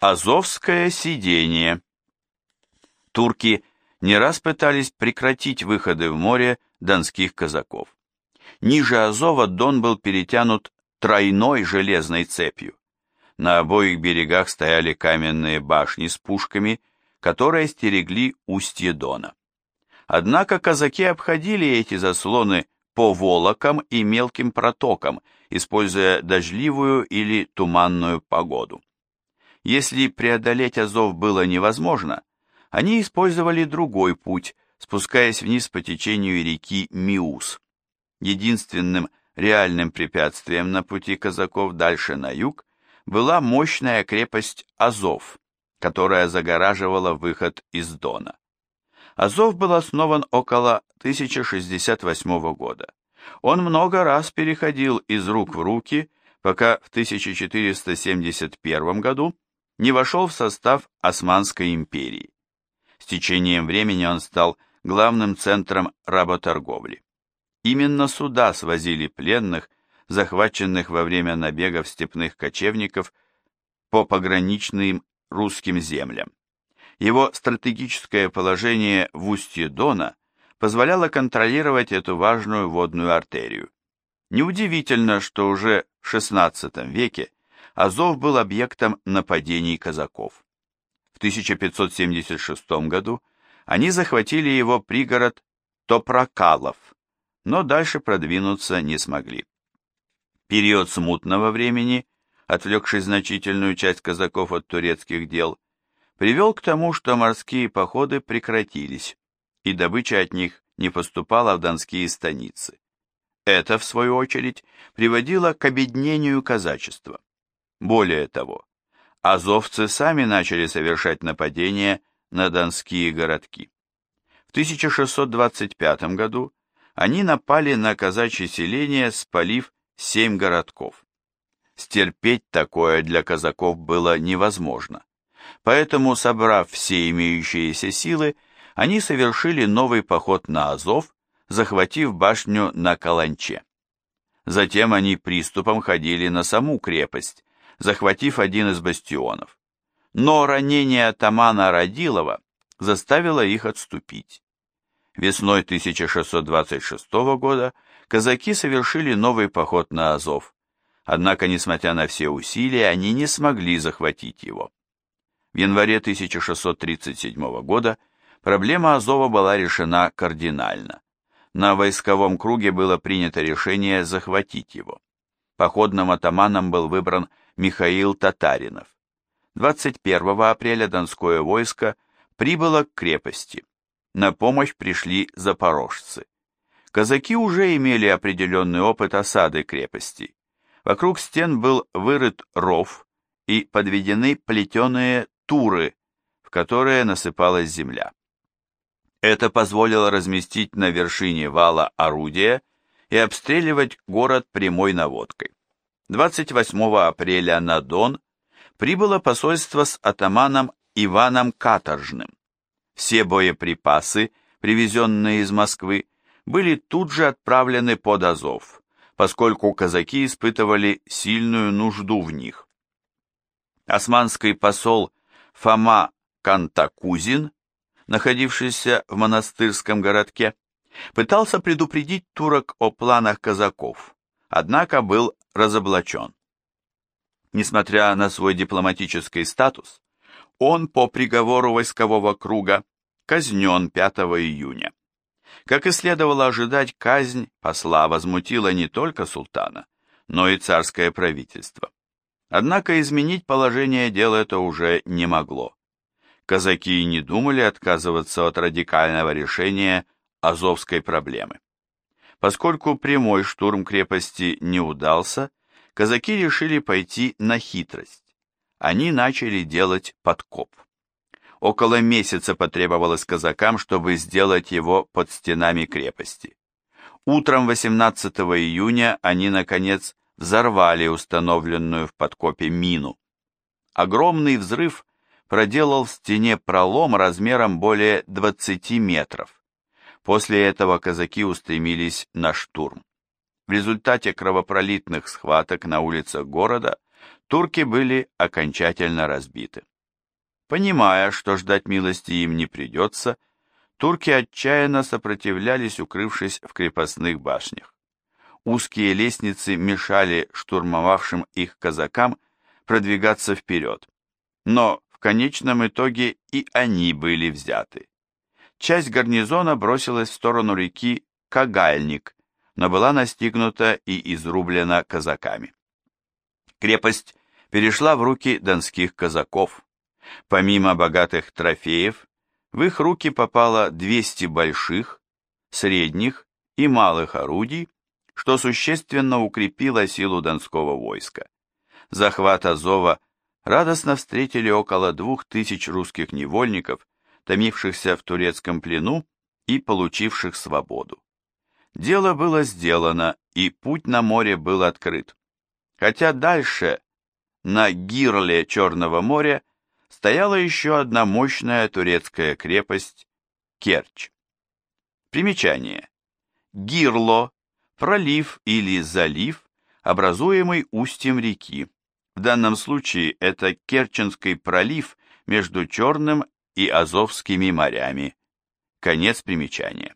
Азовское сидение. Турки не раз пытались прекратить выходы в море донских казаков. Ниже Азова Дон был перетянут тройной железной цепью. На обоих берегах стояли каменные башни с пушками, которые стерегли устье Дона. Однако казаки обходили эти заслоны по волокам и мелким протокам, используя дождливую или туманную погоду. Если преодолеть Азов было невозможно, они использовали другой путь, спускаясь вниз по течению реки Миус. Единственным реальным препятствием на пути казаков дальше на юг была мощная крепость Азов, которая загораживала выход из Дона. Азов был основан около 1068 года. Он много раз переходил из рук в руки, пока в 1471 году не вошел в состав Османской империи. С течением времени он стал главным центром работорговли. Именно сюда свозили пленных, захваченных во время набегов степных кочевников по пограничным русским землям. Его стратегическое положение в устье Дона позволяло контролировать эту важную водную артерию. Неудивительно, что уже в XVI веке Азов был объектом нападений казаков. В 1576 году они захватили его пригород Топрокалов, но дальше продвинуться не смогли. Период смутного времени, отвлекший значительную часть казаков от турецких дел, привел к тому, что морские походы прекратились, и добыча от них не поступала в донские станицы. Это, в свою очередь, приводило к обеднению казачества. Более того, азовцы сами начали совершать нападения на донские городки. В 1625 году они напали на казачье селение, спалив 7 городков. Стерпеть такое для казаков было невозможно. Поэтому, собрав все имеющиеся силы, они совершили новый поход на Азов, захватив башню на Каланче. Затем они приступом ходили на саму крепость, захватив один из бастионов. Но ранение атамана Радилова заставило их отступить. Весной 1626 года казаки совершили новый поход на Азов, однако, несмотря на все усилия, они не смогли захватить его. В январе 1637 года проблема Азова была решена кардинально. На войсковом круге было принято решение захватить его. Походным атаманом был выбран Михаил Татаринов. 21 апреля донское войско прибыло к крепости. На помощь пришли запорожцы. Казаки уже имели определенный опыт осады крепости. Вокруг стен был вырыт ров и подведены плетеные туры, в которые насыпалась земля. Это позволило разместить на вершине вала орудия и обстреливать город прямой наводкой. 28 апреля на Дон прибыло посольство с атаманом Иваном Каторжным. Все боеприпасы, привезенные из Москвы, были тут же отправлены под Азов, поскольку казаки испытывали сильную нужду в них. Османский посол Фома Кантакузин, находившийся в монастырском городке, пытался предупредить турок о планах казаков, однако был разоблачен. Несмотря на свой дипломатический статус, он по приговору войскового круга казнен 5 июня. Как и следовало ожидать, казнь посла возмутила не только султана, но и царское правительство. Однако изменить положение дел это уже не могло. Казаки не думали отказываться от радикального решения азовской проблемы. Поскольку прямой штурм крепости не удался, казаки решили пойти на хитрость. Они начали делать подкоп. Около месяца потребовалось казакам, чтобы сделать его под стенами крепости. Утром 18 июня они, наконец, взорвали установленную в подкопе мину. Огромный взрыв проделал в стене пролом размером более 20 метров. После этого казаки устремились на штурм. В результате кровопролитных схваток на улицах города турки были окончательно разбиты. Понимая, что ждать милости им не придется, турки отчаянно сопротивлялись, укрывшись в крепостных башнях. Узкие лестницы мешали штурмовавшим их казакам продвигаться вперед, но в конечном итоге и они были взяты. Часть гарнизона бросилась в сторону реки Кагальник, но была настигнута и изрублена казаками. Крепость перешла в руки донских казаков. Помимо богатых трофеев, в их руки попало 200 больших, средних и малых орудий, что существенно укрепило силу донского войска. Захват Азова радостно встретили около 2000 русских невольников, томившихся в турецком плену и получивших свободу. Дело было сделано, и путь на море был открыт. Хотя дальше, на гирле Черного моря, стояла еще одна мощная турецкая крепость Керчь. Примечание. Гирло – пролив или залив, образуемый устьем реки. В данном случае это Керченский пролив между Черным и Азовскими морями. Конец примечания.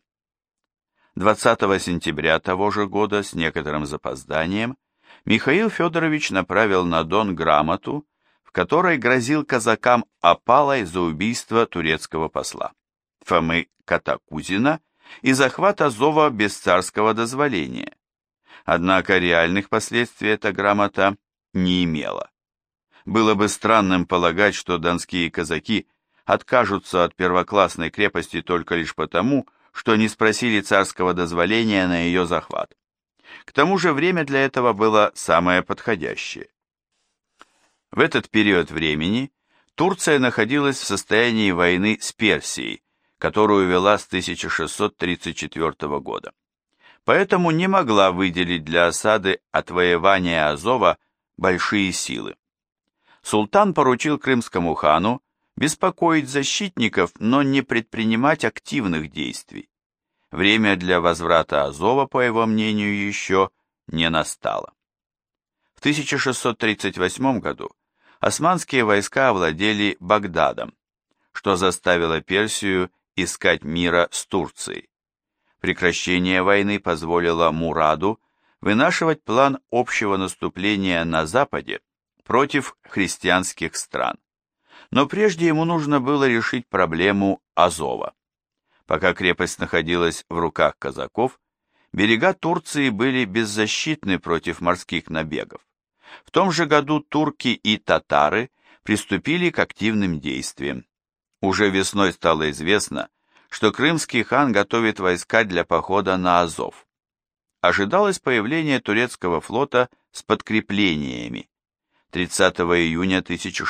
20 сентября того же года с некоторым запозданием Михаил Федорович направил на Дон грамоту, в которой грозил казакам опалой за убийство турецкого посла Фомы Катакузина и захват Азова без царского дозволения. Однако реальных последствий эта грамота не имела. Было бы странным полагать, что донские казаки откажутся от первоклассной крепости только лишь потому, что не спросили царского дозволения на ее захват. К тому же время для этого было самое подходящее. В этот период времени Турция находилась в состоянии войны с Персией, которую вела с 1634 года. Поэтому не могла выделить для осады отвоевания Азова большие силы. Султан поручил крымскому хану беспокоить защитников, но не предпринимать активных действий. Время для возврата Азова, по его мнению, еще не настало. В 1638 году османские войска овладели Багдадом, что заставило Персию искать мира с Турцией. Прекращение войны позволило Мураду вынашивать план общего наступления на западе против христианских стран. Но прежде ему нужно было решить проблему Азова. Пока крепость находилась в руках казаков, берега Турции были беззащитны против морских набегов. В том же году турки и татары приступили к активным действиям. Уже весной стало известно, что крымский хан готовит войска для похода на Азов. Ожидалось появление турецкого флота с подкреплениями. 30 июня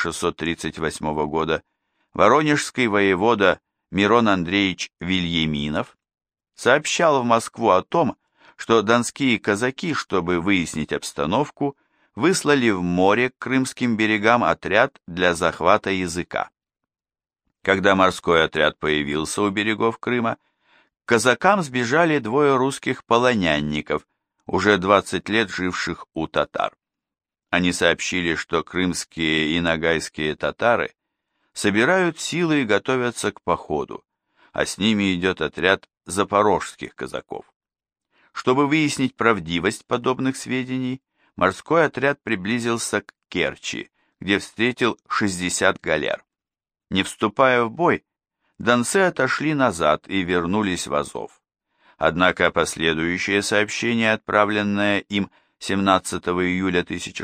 1638 года воронежский воевода Мирон Андреевич Вильяминов сообщал в Москву о том, что донские казаки, чтобы выяснить обстановку, выслали в море к крымским берегам отряд для захвата Языка. Когда морской отряд появился у берегов Крыма, к казакам сбежали двое русских полонянников, уже 20 лет живших у татар. Они сообщили, что крымские и ногайские татары собирают силы и готовятся к походу, а с ними идет отряд запорожских казаков. Чтобы выяснить правдивость подобных сведений, морской отряд приблизился к Керчи, где встретил 60 галер. Не вступая в бой, донцы отошли назад и вернулись в Азов. Однако последующее сообщение, отправленное им 17 июля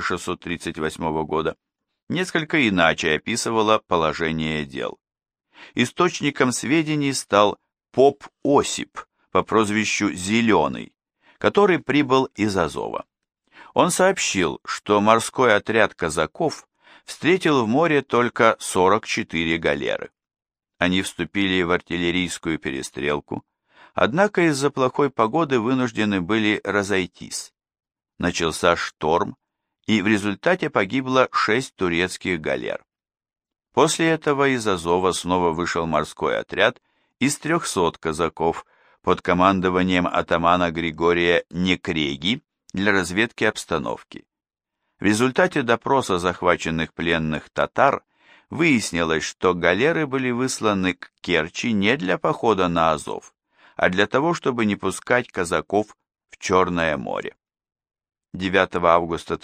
1638 года, несколько иначе описывало положение дел. Источником сведений стал поп Осип по прозвищу Зеленый, который прибыл из Азова. Он сообщил, что морской отряд казаков встретил в море только 44 галеры. Они вступили в артиллерийскую перестрелку, однако из-за плохой погоды вынуждены были разойтись. Начался шторм, и в результате погибло 6 турецких галер. После этого из Азова снова вышел морской отряд из 300 казаков под командованием атамана Григория Некреги для разведки обстановки. В результате допроса захваченных пленных татар выяснилось, что галеры были высланы к Керчи не для похода на Азов, а для того, чтобы не пускать казаков в Черное море. 9 августа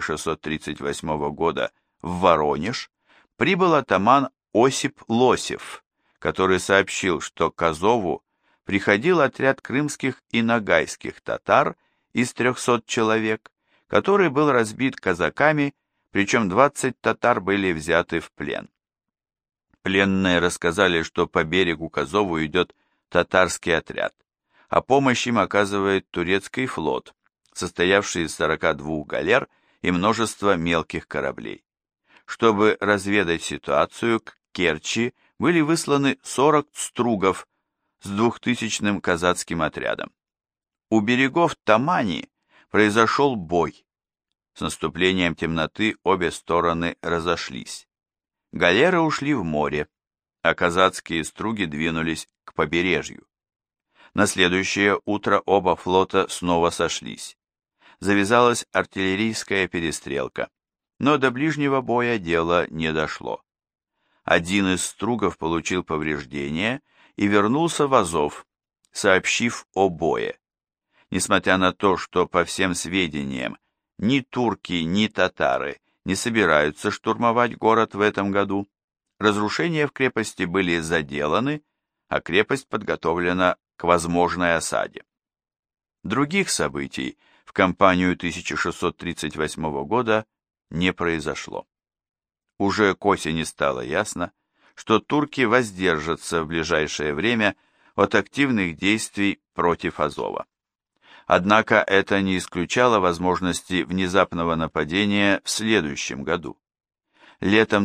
1638 года в Воронеж прибыл атаман Осип Лосев, который сообщил, что к Азову приходил отряд крымских и ногайских татар из 300 человек, который был разбит казаками, причем 20 татар были взяты в плен. Пленные рассказали, что по берегу к Азову идет татарский отряд, а помощь им оказывает турецкий флот, состоявший из 42 галер и множества мелких кораблей. Чтобы разведать ситуацию, к Керчи были высланы 40 стругов с 2000-м казацким отрядом. У берегов Тамани произошел бой. С наступлением темноты обе стороны разошлись. Галеры ушли в море, а казацкие струги двинулись к побережью. На следующее утро оба флота снова сошлись. Завязалась артиллерийская перестрелка, но до ближнего боя дело не дошло. Один из стругов получил повреждения и вернулся в Азов, сообщив о бое. Несмотря на то, что, по всем сведениям, ни турки, ни татары не собираются штурмовать город в этом году, разрушения в крепости были заделаны, а крепость подготовлена к возможной осаде. Других событий в кампанию 1638 года не произошло. Уже к осени стало ясно, что турки воздержатся в ближайшее время от активных действий против Азова. Однако это не исключало возможности внезапного нападения в следующем году. Летом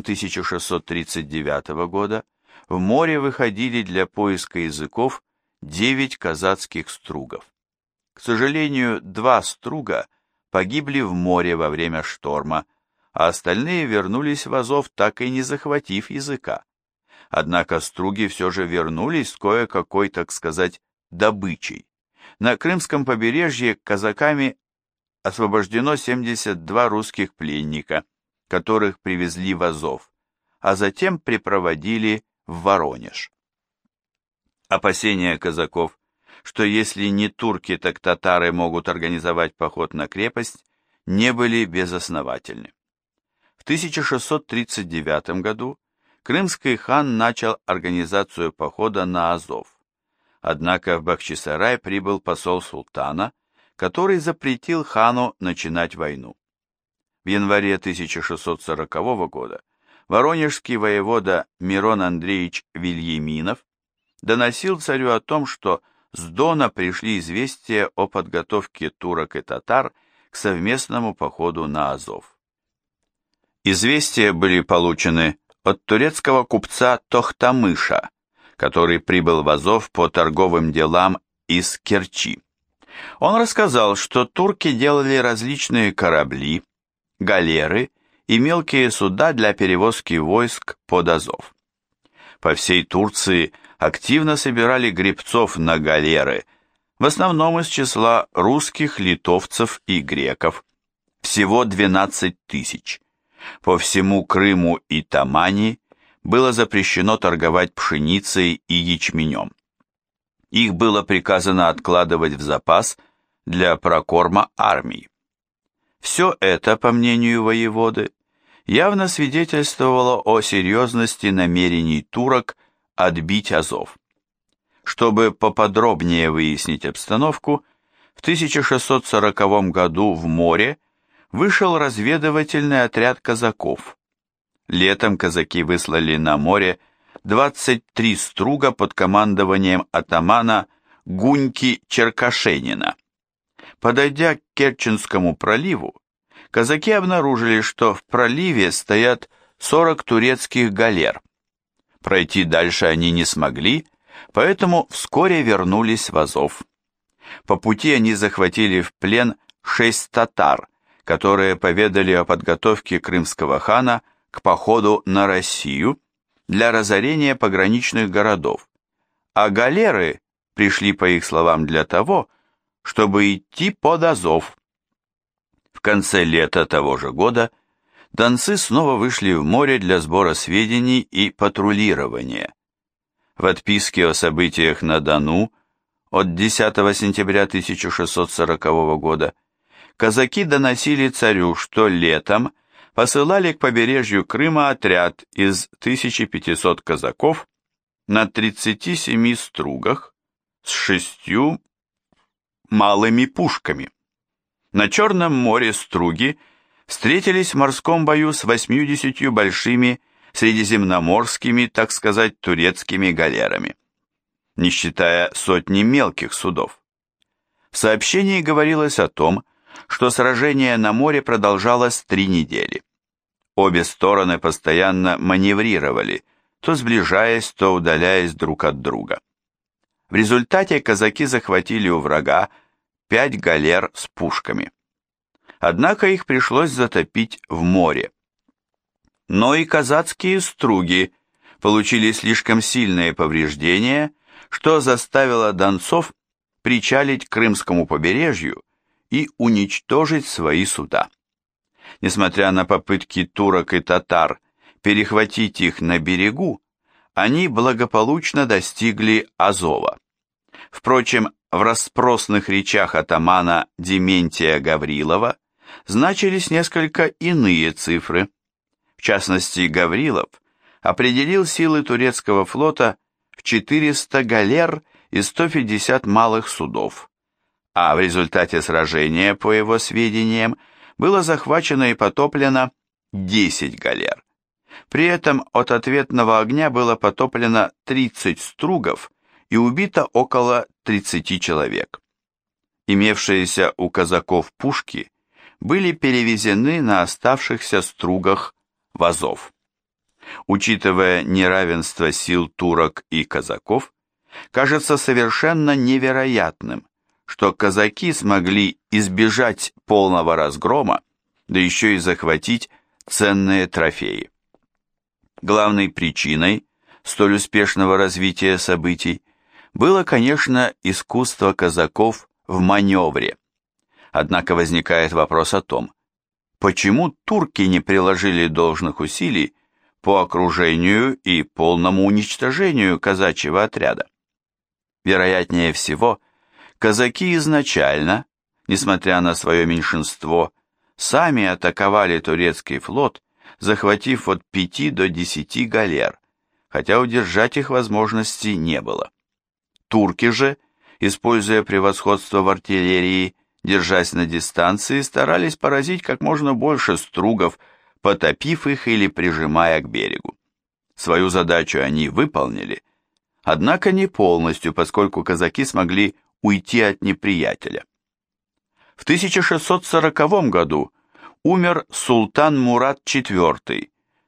1639 года в море выходили для поиска языков 9 казацких стругов. К сожалению, 2 струга погибли в море во время шторма, а остальные вернулись в Азов, так и не захватив языка. Однако струги все же вернулись с кое-какой, так сказать, добычей. На Крымском побережье казаками освобождено 72 русских пленника, которых привезли в Азов, а затем припроводили в Воронеж. Опасения казаков, что если не турки, так татары могут организовать поход на крепость, не были безосновательны. В 1639 году крымский хан начал организацию похода на Азов. Однако в Бахчисарай прибыл посол султана, который запретил хану начинать войну. В январе 1640 года воронежский воевода Мирон Андреевич Вильяминов доносил царю о том, что с Дона пришли известия о подготовке турок и татар к совместному походу на Азов. Известия были получены от турецкого купца Тохтамыша, который прибыл в Азов по торговым делам из Керчи. Он рассказал, что турки делали различные корабли, галеры и мелкие суда для перевозки войск под Азов. По всей Турции активно собирали гребцов на галеры, в основном из числа русских, литовцев и греков, всего 12 тысяч. По всему Крыму и Тамани было запрещено торговать пшеницей и ячменем. Их было приказано откладывать в запас для прокорма армии. Все это, по мнению воеводы, явно свидетельствовало о серьезности намерений турок отбить Азов. Чтобы поподробнее выяснить обстановку, в 1640 году в море вышел разведывательный отряд казаков. Летом казаки выслали на море 23 струга под командованием атамана Гуньки Черкашенина. Подойдя к Керченскому проливу, казаки обнаружили, что в проливе стоят 40 турецких галер. Пройти дальше они не смогли, поэтому вскоре вернулись в Азов. По пути они захватили в плен 6 татар, которые поведали о подготовке крымского хана к походу на Россию для разорения пограничных городов, а галеры пришли, по их словам, для того, чтобы идти под Азов. В конце лета того же года донцы снова вышли в море для сбора сведений и патрулирования. В отписке о событиях на Дону от 10 сентября 1640 года казаки доносили царю, что летом посылали к побережью Крыма отряд из 1500 казаков на 37 стругах с 6 малыми пушками. На Черном море струги встретились в морском бою с 80 большими средиземноморскими, так сказать, турецкими галерами, не считая сотни мелких судов. В сообщении говорилось о том, что сражение на море продолжалось 3 недели. Обе стороны постоянно маневрировали, то сближаясь, то удаляясь друг от друга. В результате казаки захватили у врага 5 галер с пушками. Однако их пришлось затопить в море. Но и казацкие струги получили слишком сильные повреждения, что заставило донцов причалить к Крымскому побережью и уничтожить свои суда. Несмотря на попытки турок и татар перехватить их на берегу, они благополучно достигли Азова. Впрочем, в расспросных речах атамана Дементия Гаврилова значились несколько иные цифры. В частности, Гаврилов определил силы турецкого флота в 400 галер и 150 малых судов, а в результате сражения, по его сведениям, было захвачено и потоплено 10 галер. При этом от ответного огня было потоплено 30 стругов и убито около 30 человек. Имевшиеся у казаков пушки были перевезены на оставшихся стругах в Азов. Учитывая неравенство сил турок и казаков, кажется совершенно невероятным, что казаки смогли избежать полного разгрома, да еще и захватить ценные трофеи. Главной причиной столь успешного развития событий было, конечно, искусство казаков в маневре. Однако возникает вопрос о том, почему турки не приложили должных усилий по окружению и полному уничтожению казачьего отряда. Вероятнее всего, казаки изначально, несмотря на свое меньшинство, сами атаковали турецкий флот, захватив от 5 до 10 галер, хотя удержать их возможности не было. Турки же, используя превосходство в артиллерии, держась на дистанции, старались поразить как можно больше стругов, потопив их или прижимая к берегу. Свою задачу они выполнили, однако не полностью, поскольку казаки смогли уйти от неприятеля. В 1640 году умер султан Мурад IV,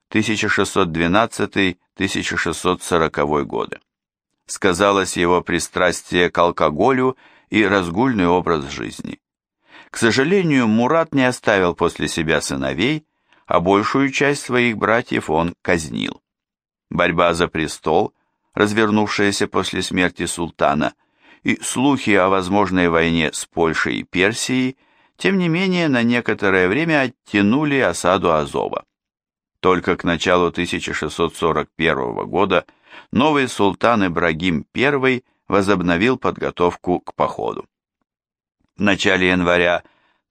1612-1640 годы. Сказалось его пристрастие к алкоголю и разгульный образ жизни. К сожалению, Мурад не оставил после себя сыновей, а большую часть своих братьев он казнил. Борьба за престол, развернувшаяся после смерти султана, и слухи о возможной войне с Польшей и Персией, тем не менее, на некоторое время оттянули осаду Азова. Только к началу 1641 года новый султан Ибрагим I возобновил подготовку к походу. В начале января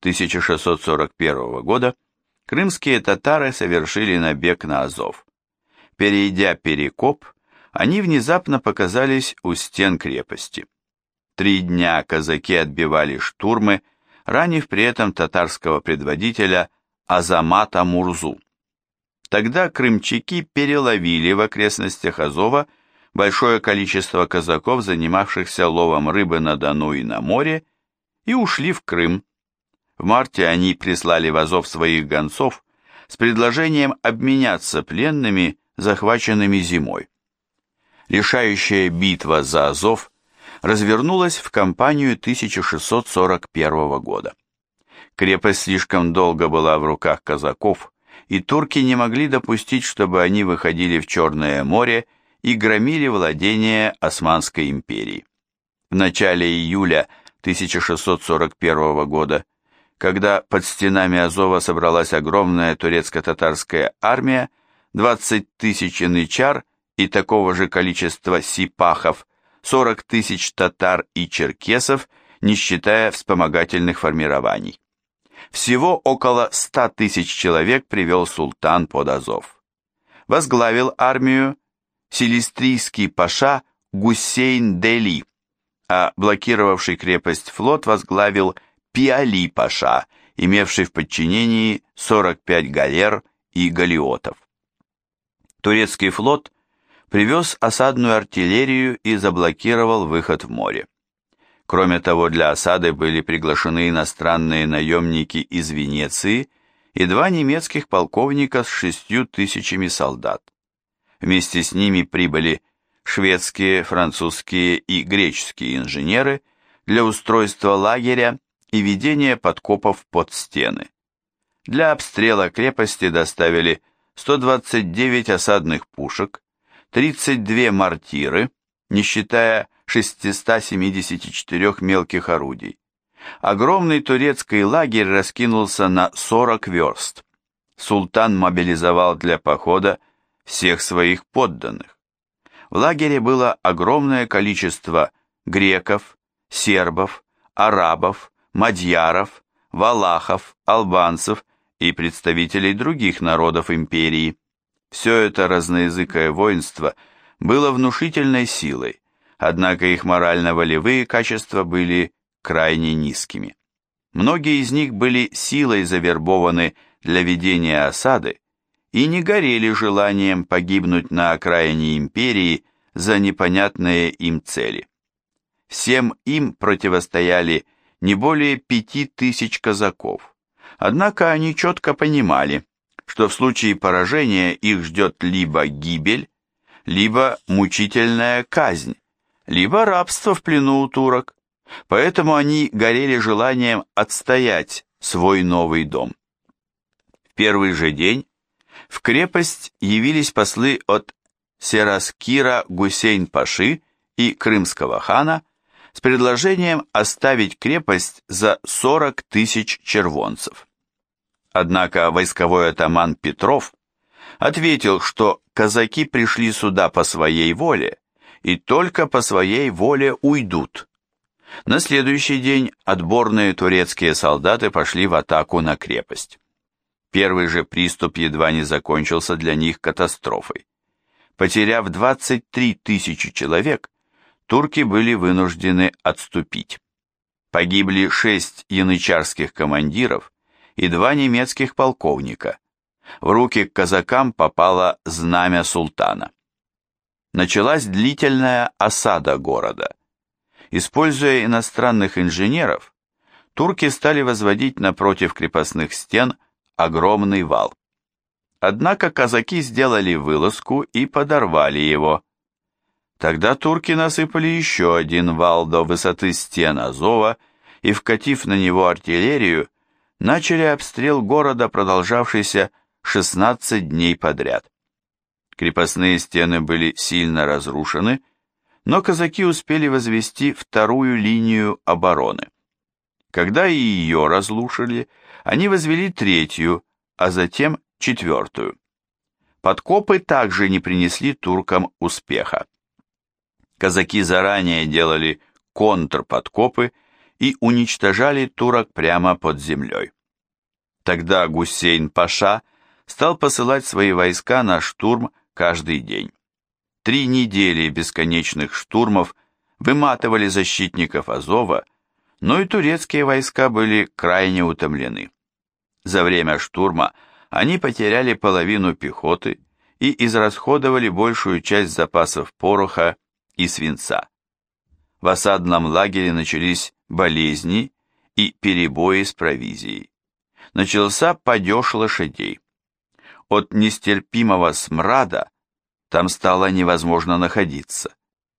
1641 года крымские татары совершили набег на Азов. Перейдя Перекоп, они внезапно показались у стен крепости. 3 дня казаки отбивали штурмы, ранив при этом татарского предводителя Азамата Мурзу. Тогда крымчаки переловили в окрестностях Азова большое количество казаков, занимавшихся ловом рыбы на Дону и на море, и ушли в Крым. В марте они прислали в Азов своих гонцов с предложением обменяться пленными, захваченными зимой. Решающая битва за Азов развернулась в кампанию 1641 года. Крепость слишком долго была в руках казаков, и турки не могли допустить, чтобы они выходили в Черное море и громили владения Османской империи. В начале июля 1641 года когда под стенами Азова собралась огромная турецко-татарская армия, 20 тысяч янычар и такого же количества сипахов, 40 тысяч татар и черкесов, не считая вспомогательных формирований. Всего около 100 тысяч человек привел султан под Азов. Возглавил армию силистрийский паша Гусейн-Дели, а блокировавший крепость флот возглавил Пиали-паша, имевший в подчинении 45 галер и галеотов. Турецкий флот привез осадную артиллерию и заблокировал выход в море. Кроме того, для осады были приглашены иностранные наемники из Венеции и 2 немецких полковника с 6 тысячами солдат. Вместе с ними прибыли шведские, французские и греческие инженеры для устройства лагеря и ведения подкопов под стены. Для обстрела крепости доставили 129 осадных пушек, 32 мортиры, не считая 674 мелких орудий. Огромный турецкий лагерь раскинулся на 40 верст. Султан мобилизовал для похода всех своих подданных. В лагере было огромное количество греков, сербов, арабов, мадьяров, валахов, албанцев и представителей других народов империи. Все это разноязыкое воинство было внушительной силой, однако их морально-волевые качества были крайне низкими. Многие из них были силой завербованы для ведения осады и не горели желанием погибнуть на окраине империи за непонятные им цели. Всем им противостояли не более 5000 казаков, однако они четко понимали, что в случае поражения их ждет либо гибель, либо мучительная казнь, либо рабство в плену у турок, поэтому они горели желанием отстоять свой новый дом. В первый же день в крепость явились послы от Сераскира Гусейн-паши и крымского хана с предложением оставить крепость за 40 тысяч червонцев. Однако войсковой атаман Петров ответил, что казаки пришли сюда по своей воле и только по своей воле уйдут. На следующий день отборные турецкие солдаты пошли в атаку на крепость. Первый же приступ едва не закончился для них катастрофой. Потеряв 23 тысячи человек, турки были вынуждены отступить. Погибли 6 янычарских командиров и 2 немецких полковника. В руки к казакам попало знамя султана. Началась длительная осада города. Используя иностранных инженеров, турки стали возводить напротив крепостных стен огромный вал. Однако казаки сделали вылазку и подорвали его. Тогда турки насыпали еще один вал до высоты стен Азова и, вкатив на него артиллерию, начали обстрел города, продолжавшийся 16 дней подряд. Крепостные стены были сильно разрушены, но казаки успели возвести вторую линию обороны. Когда и ее разрушили, они возвели третью, а затем четвертую. Подкопы также не принесли туркам успеха. Казаки заранее делали контрподкопы и уничтожали турок прямо под землей. Тогда Гусейн-паша стал посылать свои войска на штурм каждый день. 3 недели бесконечных штурмов выматывали защитников Азова, но и турецкие войска были крайне утомлены. За время штурма они потеряли половину пехоты и израсходовали большую часть запасов пороха и свинца. В осадном лагере начались болезни и перебои с провизией. Начался падеж лошадей. От нестерпимого смрада там стало невозможно находиться.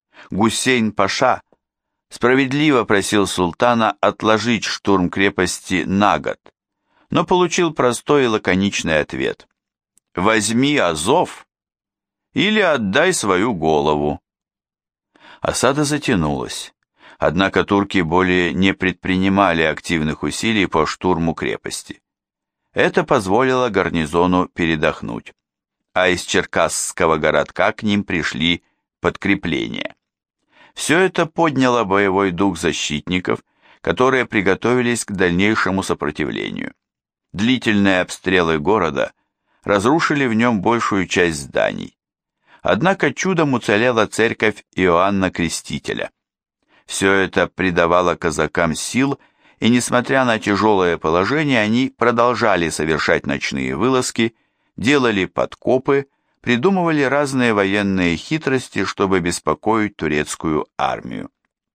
Гусейн-паша справедливо просил султана отложить штурм крепости на год, но получил простой и лаконичный ответ: «Возьми Азов или отдай свою голову». Осада затянулась. Однако турки более не предпринимали активных усилий по штурму крепости. Это позволило гарнизону передохнуть, а из черкасского городка к ним пришли подкрепления. Все это подняло боевой дух защитников, которые приготовились к дальнейшему сопротивлению. Длительные обстрелы города разрушили в нем большую часть зданий. Однако чудом уцелела церковь Иоанна Крестителя. Все это придавало казакам сил, и несмотря на тяжелое положение, они продолжали совершать ночные вылазки, делали подкопы, придумывали разные военные хитрости, чтобы беспокоить турецкую армию.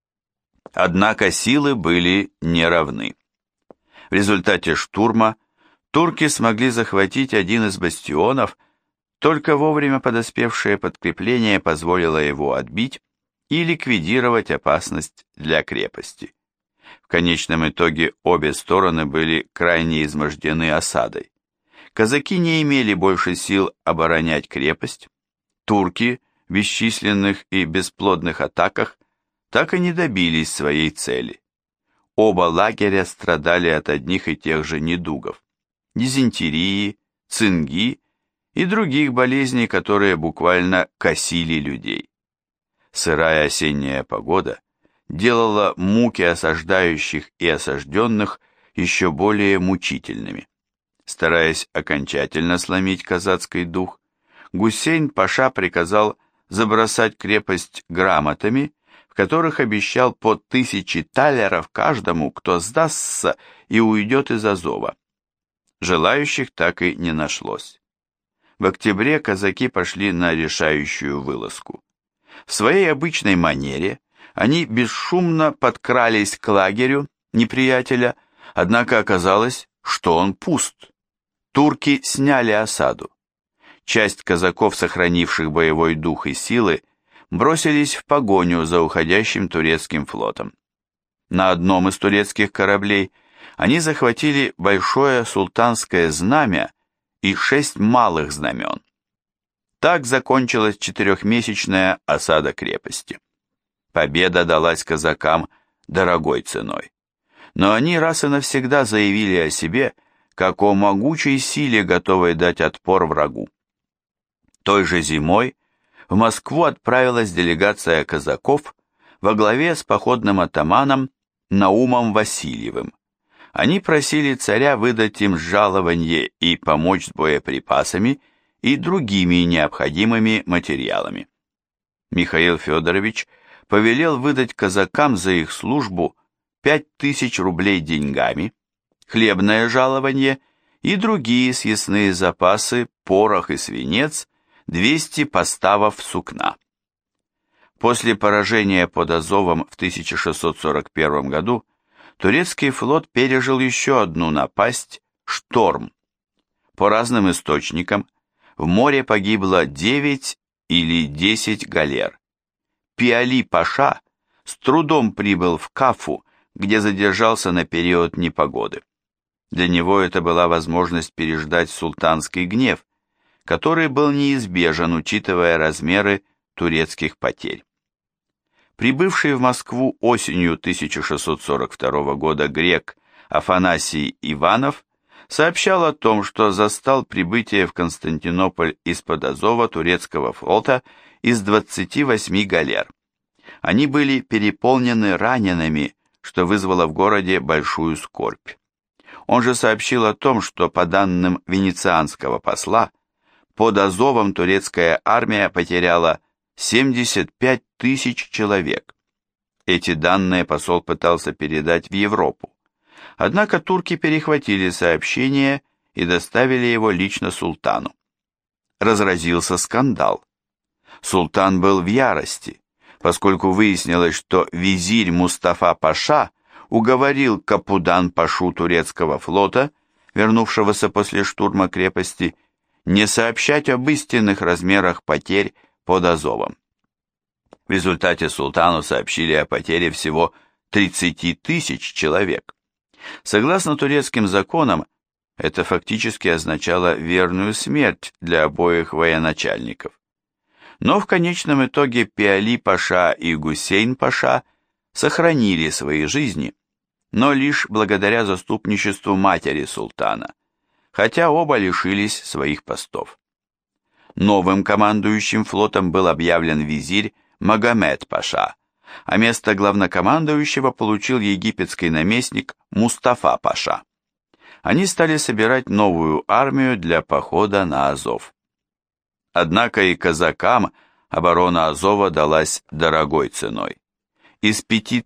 Однако силы были неравны. В результате штурма турки смогли захватить один из бастионов, только вовремя подоспевшее подкрепление позволило его отбить и ликвидировать опасность для крепости. В конечном итоге обе стороны были крайне измождены осадой. Казаки не имели больше сил оборонять крепость. Турки в бесчисленных и бесплодных атаках так и не добились своей цели. Оба лагеря страдали от одних и тех же недугов – дизентерии, цинги и других болезней, которые буквально косили людей. Сырая осенняя погода делала муки осаждающих и осажденных еще более мучительными. Стараясь окончательно сломить казацкий дух, Гусейн-паша приказал забросать крепость грамотами, в которых обещал по 1000 талеров каждому, кто сдастся и уйдет из Азова. Желающих так и не нашлось. В октябре казаки пошли на решающую вылазку. В своей обычной манере они бесшумно подкрались к лагерю неприятеля, однако оказалось, что он пуст. Турки сняли осаду. Часть казаков, сохранивших боевой дух и силы, бросились в погоню за уходящим турецким флотом. На одном из турецких кораблей они захватили большое султанское знамя и 6 малых знамен. Так закончилась 4-месячная осада крепости. Победа далась казакам дорогой ценой. Но они раз и навсегда заявили о себе, как о могучей силе, готовой дать отпор врагу. Той же зимой в Москву отправилась делегация казаков во главе с походным атаманом Наумом Васильевым. Они просили царя выдать им жалование и помочь с боеприпасами и другими необходимыми материалами. Михаил Федорович повелел выдать казакам за их службу 5000 рублей деньгами, хлебное жалование и другие съестные запасы, порох и свинец, 200 поставов сукна. После поражения под Азовом в 1641 году турецкий флот пережил еще одну напасть – шторм. По разным источникам, в море погибло 9 или 10 галер. Пиали-паша с трудом прибыл в Кафу, где задержался на период непогоды. Для него это была возможность переждать султанский гнев, который был неизбежен, учитывая размеры турецких потерь. Прибывший в Москву осенью 1642 года грек Афанасий Иванов сообщал о том, что застал прибытие в Константинополь из-под Азова турецкого флота из 28 галер. Они были переполнены ранеными, что вызвало в городе большую скорбь. Он же сообщил о том, что по данным венецианского посла, под Азовом турецкая армия потеряла 75 000 человек. Эти данные посол пытался передать в Европу. Однако турки перехватили сообщение и доставили его лично султану. Разразился скандал. Султан был в ярости, поскольку выяснилось, что визирь Мустафа-паша уговорил Капудан-пашу турецкого флота, вернувшегося после штурма крепости, не сообщать об истинных размерах потерь под Азовом. В результате султану сообщили о потере всего 30 000 человек. Согласно турецким законам, это фактически означало верную смерть для обоих военачальников. Но в конечном итоге Пиали-паша и Гусейн-паша сохранили свои жизни, но лишь благодаря заступничеству матери султана, хотя оба лишились своих постов. Новым командующим флотом был объявлен визирь Магомед Паша, а место главнокомандующего получил египетский наместник Мустафа Паша. Они стали собирать новую армию для похода на Азов. Однако и казакам оборона Азова далась дорогой ценой. Из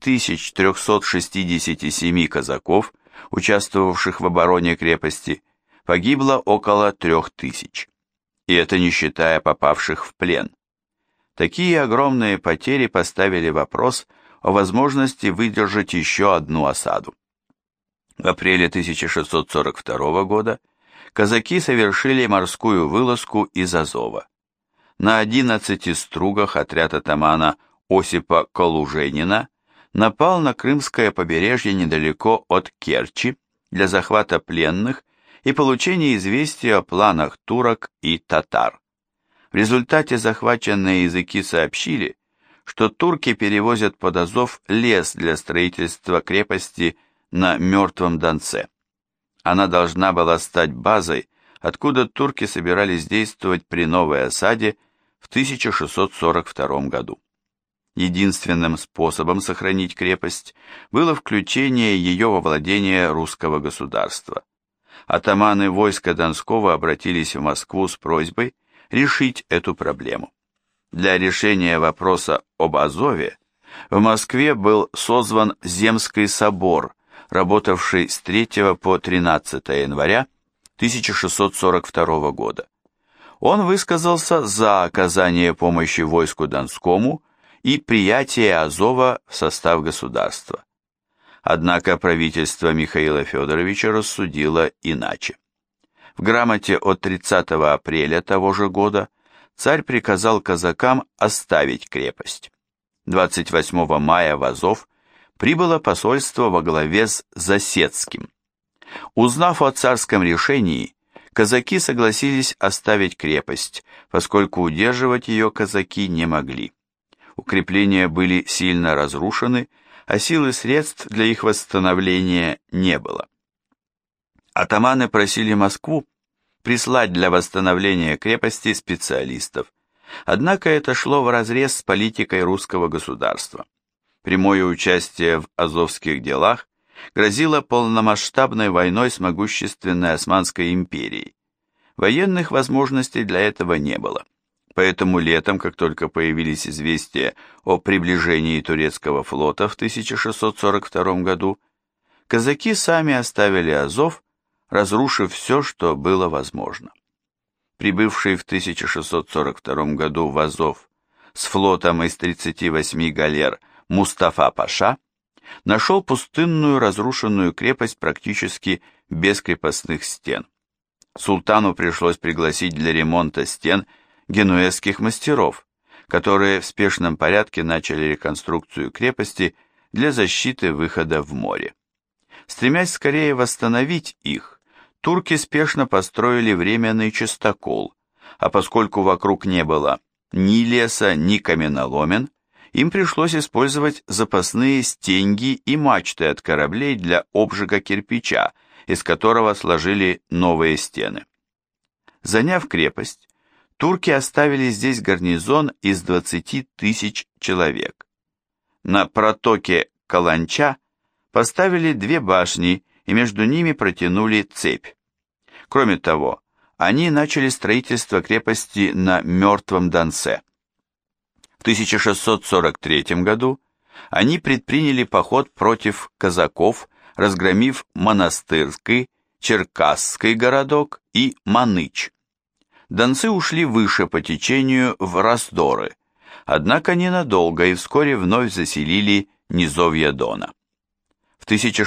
5367 казаков, участвовавших в обороне крепости, погибло около 3000, и это не считая попавших в плен. Такие огромные потери поставили вопрос о возможности выдержать еще одну осаду. В апреле 1642 года казаки совершили морскую вылазку из Азова. На 11 стругах отряд атамана Осипа Колуженина напал на крымское побережье недалеко от Керчи для захвата пленных и получения известия о планах турок и татар. В результате захваченные языки сообщили, что турки перевозят под Азов лес для строительства крепости на Мертвом Донце. Она должна была стать базой, откуда турки собирались действовать при новой осаде в 1642 году. Единственным способом сохранить крепость было включение ее во владение русского государства. Атаманы войска Донского обратились в Москву с просьбой решить эту проблему. Для решения вопроса об Азове в Москве был созван Земский собор, работавший с 3 по 13 января 1642 года. Он высказался за оказание помощи войску Донскому и приятие Азова в состав государства. Однако правительство Михаила Федоровича рассудило иначе. В грамоте от 30 апреля того же года царь приказал казакам оставить крепость. 28 мая в Азов прибыло посольство во главе с Засецким. Узнав о царском решении, казаки согласились оставить крепость, поскольку удерживать ее казаки не могли. Укрепления были сильно разрушены, а сил и средств для их восстановления не было. Атаманы просили Москву прислать для восстановления крепости специалистов, однако это шло вразрез с политикой русского государства. Прямое участие в азовских делах грозило полномасштабной войной с могущественной Османской империей. Военных возможностей для этого не было. Поэтому летом, как только появились известия о приближении турецкого флота в 1642 году, казаки сами оставили Азов, разрушив все, что было возможно. Прибывший в 1642 году в Азов с флотом из 38 галер Мустафа Паша нашел пустынную разрушенную крепость практически без крепостных стен. Султану пришлось пригласить для ремонта стен генуэзских мастеров, которые в спешном порядке начали реконструкцию крепости для защиты выхода в море. Стремясь скорее восстановить их, турки спешно построили временный частокол, а поскольку вокруг не было ни леса, ни каменоломен, им пришлось использовать запасные стеньги и мачты от кораблей для обжига кирпича, из которого сложили новые стены. Заняв крепость, турки оставили здесь гарнизон из 20 тысяч человек. На протоке Каланча поставили 2 башни и между ними протянули цепь. Кроме того, они начали строительство крепости на Мертвом Донце. В 1643 году они предприняли поход против казаков, разгромив Монастырский, Черкасский городок и Маныч. Донцы ушли выше по течению в Раздоры, однако ненадолго и вскоре вновь заселили низовья Дона. В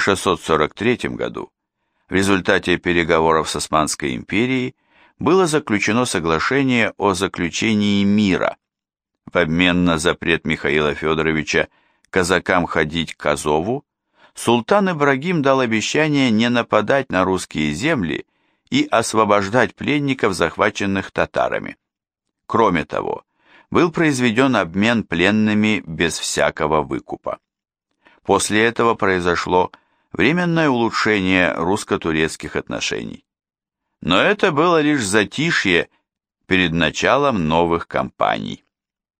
1643 году в результате переговоров с Османской империей было заключено соглашение о заключении мира. В обмен на запрет Михаила Федоровича казакам ходить к Азову, султан Ибрагим дал обещание не нападать на русские земли и освобождать пленников, захваченных татарами. Кроме того, был произведен обмен пленными без всякого выкупа. После этого произошло временное улучшение русско-турецких отношений. Но это было лишь затишье перед началом новых кампаний.